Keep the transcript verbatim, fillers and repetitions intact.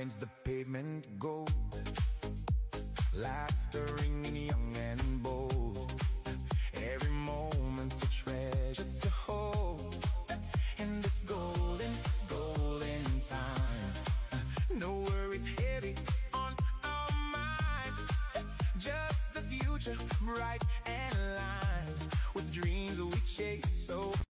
paints the pavement gold. Laughter ringing young and bold. Every moment's a treasure.